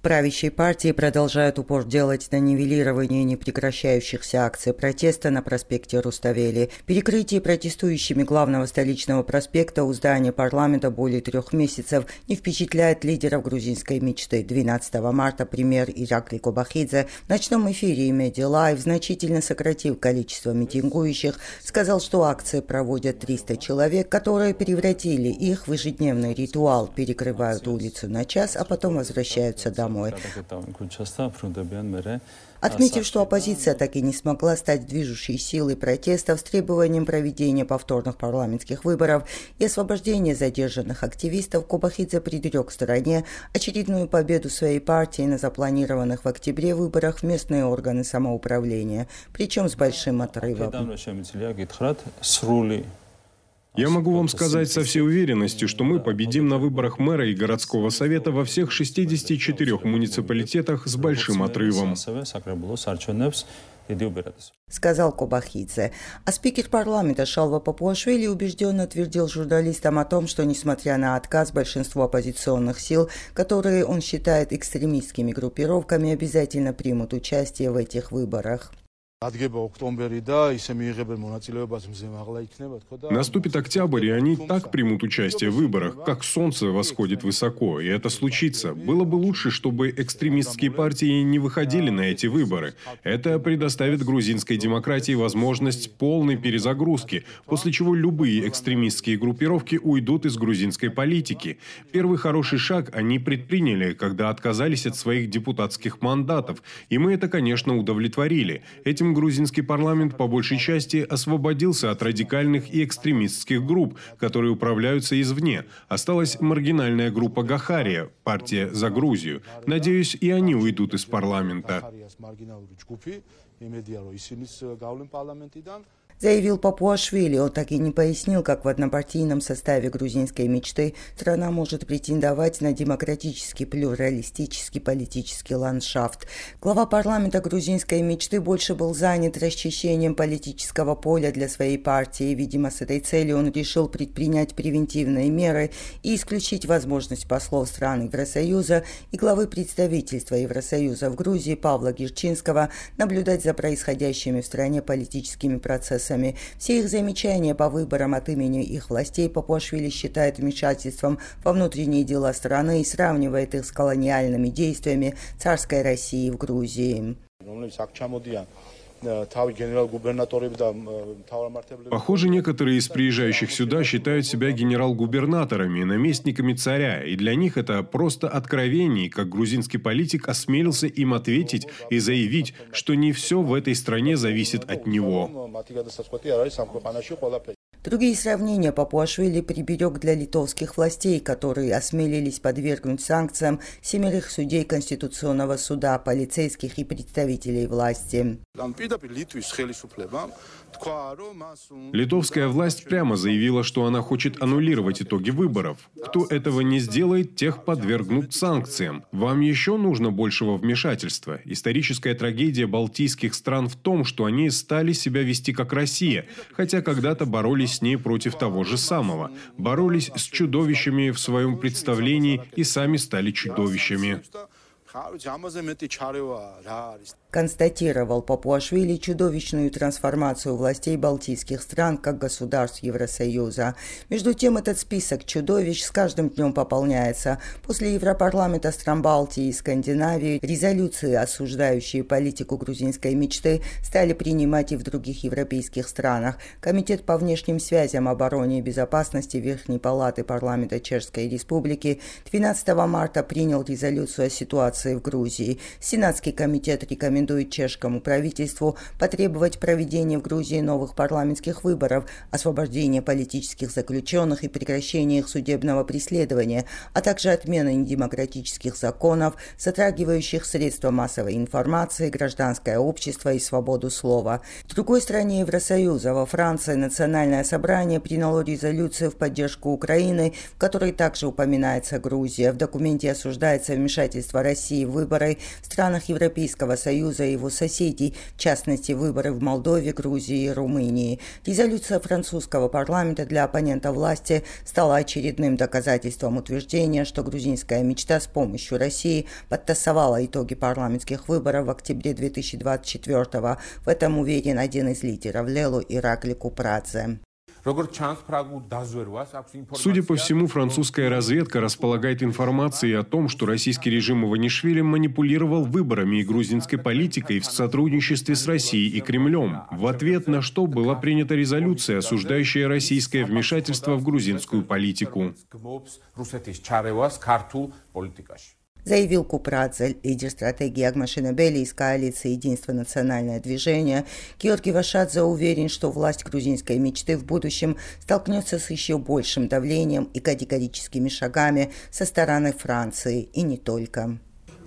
Правящей партии продолжают упор делать на нивелировании непрекращающихся акций протеста на проспекте Руставели. Перекрытие протестующими главного столичного проспекта у здания парламента более 3 месяцев не впечатляет лидеров грузинской мечты. 12 марта премьер Иракли Кобахидзе в ночном эфире Media Live, значительно сократив количество митингующих, сказал, что акции проводят 300 человек, которые превратили их в ежедневный ритуал, перекрывают улицу на час, а потом возвращаются домой. Отметив, что оппозиция так и не смогла стать движущей силой протестов с требованием проведения повторных парламентских выборов и освобождения задержанных активистов, Кобахидзе предрек стороне очередную победу своей партии на запланированных в октябре выборах в местные органы самоуправления, причем с большим отрывом. Я могу вам сказать со всей уверенностью, что мы победим на выборах мэра и городского совета во всех 64 муниципалитетах с большим отрывом. Сказал Кобахидзе. А спикер парламента Шалва Папуашвили убежденно твердил журналистам о том, что, несмотря на отказ большинства оппозиционных сил, которые он считает экстремистскими группировками, обязательно примут участие в этих выборах. Наступит октябрь, и они так примут участие в выборах, как солнце восходит высоко, и это случится. Было бы лучше, чтобы экстремистские партии не выходили на эти выборы. Это предоставит грузинской демократии возможность полной перезагрузки, после чего любые экстремистские группировки уйдут из грузинской политики. Первый хороший шаг они предприняли, когда отказались от своих депутатских мандатов, и мы это, конечно, удовлетворили. Этим грузинский парламент по большей части освободился от радикальных и экстремистских групп, которые управляются извне. Осталась маргинальная группа Гахария, партия «За Грузию». Надеюсь, и они уйдут из парламента. Заявил Папуашвили. Он так и не пояснил, как в однопартийном составе грузинской мечты страна может претендовать на демократический, плюралистический политический ландшафт. Глава парламента грузинской мечты больше был занят расчищением политического поля для своей партии. Видимо, с этой целью он решил предпринять превентивные меры и исключить возможность послов стран Евросоюза и главы представительства Евросоюза в Грузии Павла Герчинского наблюдать за происходящими в стране политическими процессами. Все их замечания по выборам от имени их властей Папуашвили считает вмешательством во внутренние дела страны и сравнивает их с колониальными действиями царской России в Грузии. Похоже, некоторые из приезжающих сюда считают себя генерал-губернаторами, наместниками царя, и для них это просто откровение, как грузинский политик осмелился им ответить и заявить, что не все в этой стране зависит от него. Другие сравнения Папуашвили приберег для литовских властей, которые осмелились подвергнуть санкциям 7 судей Конституционного суда, полицейских и представителей власти. Литовская власть прямо заявила, что она хочет аннулировать итоги выборов. Кто этого не сделает, тех подвергнут санкциям. Вам еще нужно большего вмешательства. Историческая трагедия балтийских стран в том, что они стали себя вести как Россия, хотя когда-то боролись с ней против того же самого. Боролись с чудовищами в своем представлении и сами стали чудовищами. Констатировал Папуашвили чудовищную трансформацию властей балтийских стран как государств Евросоюза. Между тем, этот список чудовищ с каждым днем пополняется. После Европарламента стран Балтии и Скандинавии резолюции, осуждающие политику грузинской мечты, стали принимать и в других европейских странах. Комитет по внешним связям, обороне и безопасности Верхней Палаты парламента Чешской Республики 12 марта принял резолюцию о ситуации в Грузии. Сенатский комитет рекомендует чешскому правительству потребовать проведения в Грузии новых парламентских выборов, освобождения политических заключенных и прекращения их судебного преследования, а также отмены недемократических законов, затрагивающих средства массовой информации, гражданское общество и свободу слова. В другой стране Евросоюза, во Франции, Национальное собрание приняло резолюцию в поддержку Украины, в которой также упоминается Грузия. В документе осуждается вмешательство России в выборы в странах Европейского Союза Евросоюза и его соседей, в частности, выборы в Молдове, Грузии и Румынии. Резолюция французского парламента для оппонента власти стала очередным доказательством утверждения, что грузинская мечта с помощью России подтасовала итоги парламентских выборов в октябре 2024-го. В этом уверен один из лидеров Лелу Иракли Купрадзе. Судя по всему, французская разведка располагает информацией о том, что российский режим Иванишвили манипулировал выборами и грузинской политикой в сотрудничестве с Россией и Кремлем, в ответ на что была принята резолюция, осуждающая российское вмешательство в грузинскую политику. Заявил Купрадзе, лидер стратегии Агмашинабели из коалиции «Единство. Национальное движение». Георгий Вашадзе уверен, что власть грузинской мечты в будущем столкнется с еще большим давлением и категорическими шагами со стороны Франции, и не только.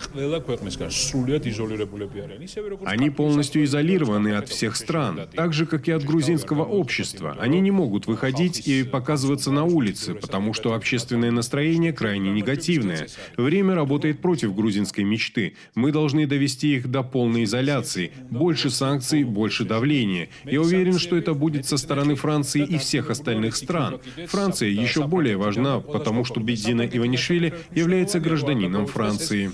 Они полностью изолированы от всех стран, так же, как и от грузинского общества. Они не могут выходить и показываться на улице, потому что общественное настроение крайне негативное. Время работает против грузинской мечты. Мы должны довести их до полной изоляции. Больше санкций, больше давления. Я уверен, что это будет со стороны Франции и всех остальных стран. Франция еще более важна, потому что Бедзина Иванишвили является гражданином Франции.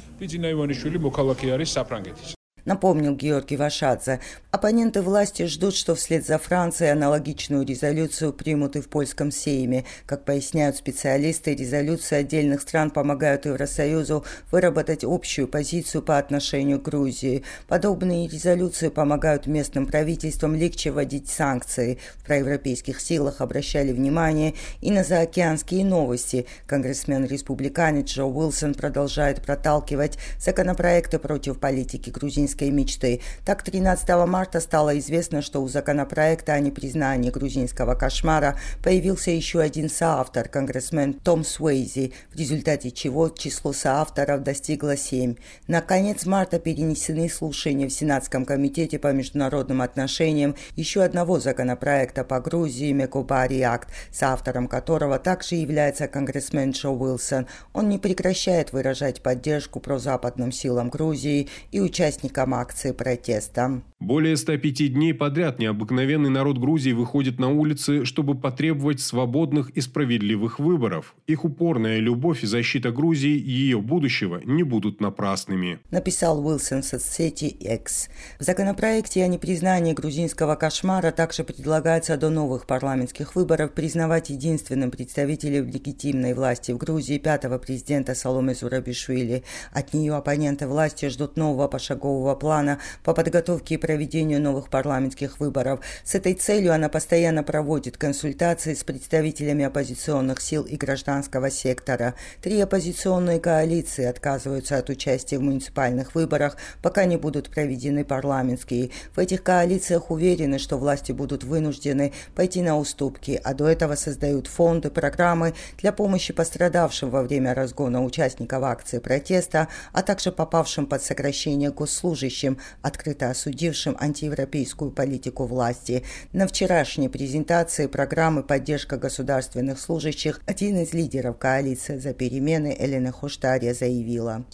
Напомнил Георгий Вашадзе. Оппоненты власти ждут, что вслед за Францией аналогичную резолюцию примут и в польском Сейме. Как поясняют специалисты, резолюции отдельных стран помогают Евросоюзу выработать общую позицию по отношению к Грузии. Подобные резолюции помогают местным правительствам легче вводить санкции. В проевропейских силах обращали внимание и на заокеанские новости. Конгрессмен-республиканец Джо Уилсон продолжает проталкивать законопроекты против политики грузинской мечты. Так, 13 марта стало известно, что у законопроекта о непризнании грузинского кошмара появился еще один соавтор, конгрессмен Том Суэйзи, в результате чего число соавторов достигло 7. На конец марта перенесены слушания в Сенатском комитете по международным отношениям еще одного законопроекта по Грузии Мекобари Акт, соавтором которого также является конгрессмен Джо Уилсон. Он не прекращает выражать поддержку прозападным силам Грузии и участникам акции протеста. Более 105 дней подряд необыкновенный народ Грузии выходит на улицы, чтобы потребовать свободных и справедливых выборов. Их упорная любовь и защита Грузии и ее будущего не будут напрасными. Написал Уилсон в соцсети X. В законопроекте о непризнании грузинского кошмара также предлагается до новых парламентских выборов признавать единственным представителем легитимной власти в Грузии пятого президента Саломе Зурабишвили. От нее оппоненты власти ждут нового пошагового плана по подготовке и проведению новых парламентских выборов. С этой целью она постоянно проводит консультации с представителями оппозиционных сил и гражданского сектора. 3 оппозиционные коалиции отказываются от участия в муниципальных выборах, пока не будут проведены парламентские. В этих коалициях уверены, что власти будут вынуждены пойти на уступки, а до этого создают фонды, программы для помощи пострадавшим во время разгона участников акции протеста, а также попавшим под сокращение госслужащим, открыто осудившим антиевропейскую политику власти. На вчерашней презентации программы «Поддержка государственных служащих» один из лидеров коалиции «За перемены» Элена Хоштария заявила.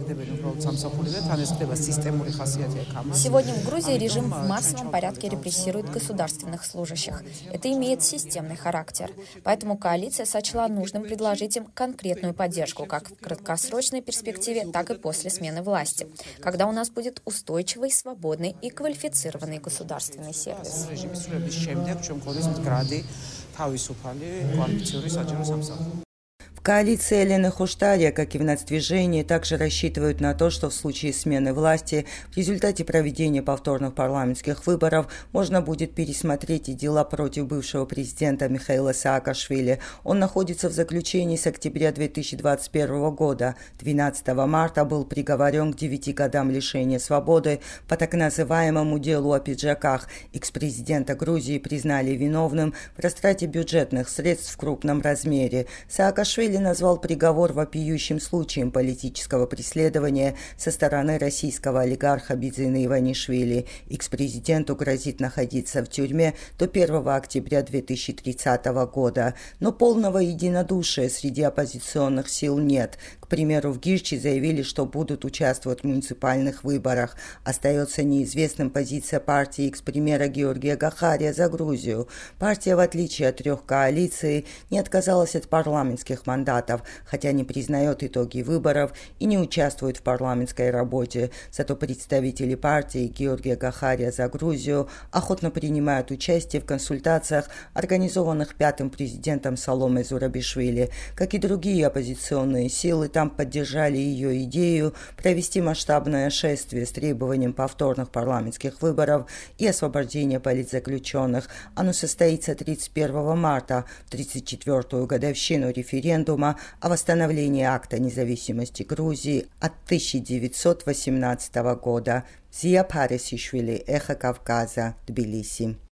Сегодня в Грузии режим в массовом порядке репрессирует государственных служащих. Это имеет системный характер. Поэтому коалиция сочла нужным предложить им конкретную поддержку как в краткосрочной перспективе, так и после смены власти, когда у нас будет устойчивый, свободный и квалифицированный государственный сервис. В коалиции Элены Хоштария, как и в нацдвижении, также рассчитывают на то, что в случае смены власти в результате проведения повторных парламентских выборов можно будет пересмотреть и дела против бывшего президента Михаила Саакашвили. Он находится в заключении с октября 2021 года. 12 марта был приговорен к 9 годам лишения свободы по так называемому делу о пиджаках. Экс-президента Грузии признали виновным в растрате бюджетных средств в крупном размере. Саакашвили назвал приговор вопиющим случаем политического преследования со стороны российского олигарха Бедзины Иванишвили. Экс-президенту грозит находиться в тюрьме до 1 октября 2030 года. Но полного единодушия среди оппозиционных сил нет. К примеру, в Гирчи заявили, что будут участвовать в муниципальных выборах. Остается неизвестным позиция партии экс-премьера Георгия Гахария за Грузию. Партия, в отличие от 3 коалиций, не отказалась от парламентских мандатов, хотя не признает итоги выборов и не участвует в парламентской работе. Зато представители партии Георгия Гахария за Грузию охотно принимают участие в консультациях, организованных 5-м президентом Саломе Зурабишвили. Как и другие оппозиционные силы, там поддержали ее идею провести масштабное шествие с требованием повторных парламентских выборов и освобождения политзаключенных. Оно состоится 31 марта, в 34-ю годовщину референдума о восстановлении акта независимости Грузии от 1918 года. Зия Парисишвили, Эхо Кавказа, Тбилиси.